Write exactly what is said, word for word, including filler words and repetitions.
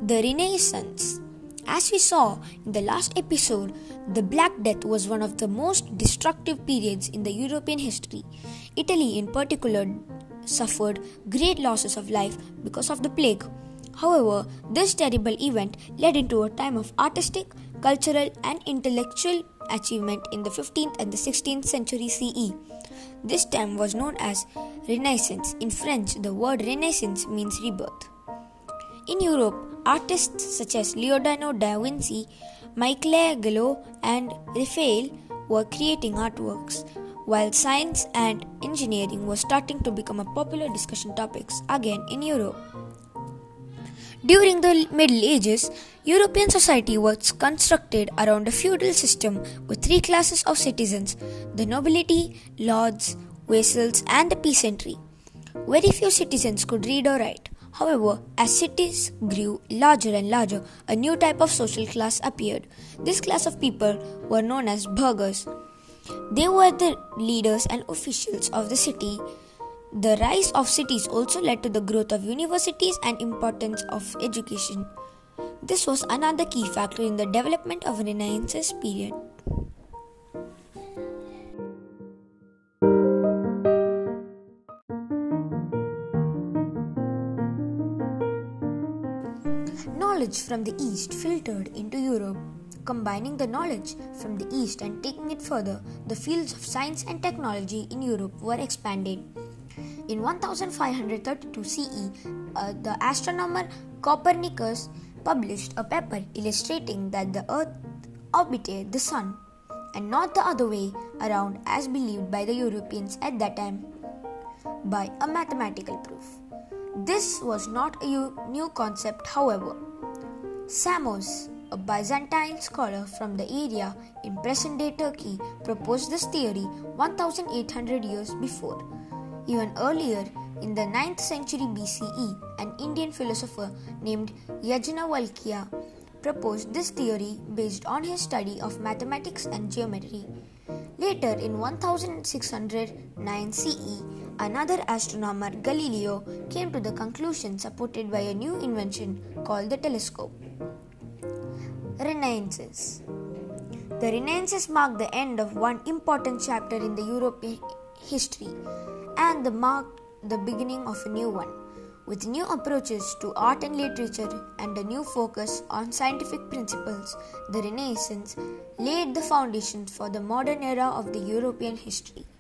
The Renaissance. As we saw in the last episode, the Black Death was one of the most destructive periods in the European history. Italy, in particular, suffered great losses of life because of the plague. However, this terrible event led into a time of artistic, cultural, and intellectual achievement in the fifteenth and the sixteenth century C E. This time was known as Renaissance. In French, the word Renaissance means rebirth. In Europe, artists such as Leonardo da Vinci, Michelangelo, and Raphael were creating artworks, while science and engineering were starting to become a popular discussion topics again in Europe. During the Middle Ages, European society was constructed around a feudal system with three classes of citizens: the nobility, lords, vassals, and the peasantry. Very few citizens could read or write. However, as cities grew larger and larger, a new type of social class appeared. This class of people were known as burghers. They were the leaders and officials of the city. The rise of cities also led to the growth of universities and importance of education. This was another key factor in the development of the Renaissance period. Knowledge from the East filtered into Europe. Combining the knowledge from the East and taking it further, the fields of science and technology in Europe were expanded. In fifteen thirty-two C E, uh, the astronomer Copernicus published a paper illustrating that the Earth orbited the Sun, and not the other way around as believed by the Europeans at that time, by a mathematical proof. This was not a new concept, however. Samos, a Byzantine scholar from the area in present-day Turkey, proposed this theory eighteen hundred years before. Even earlier, in the ninth century B C E, an Indian philosopher named Yajnavalkya proposed this theory based on his study of mathematics and geometry. Later, in sixteen oh nine C E, another astronomer, Galileo, came to the conclusion supported by a new invention called the telescope. Renaissance. The Renaissance marked the end of one important chapter in the European history and the marked the beginning of a new one, with new approaches to art and literature and a new focus on scientific principles. The Renaissance laid the foundations for the modern era of the European history.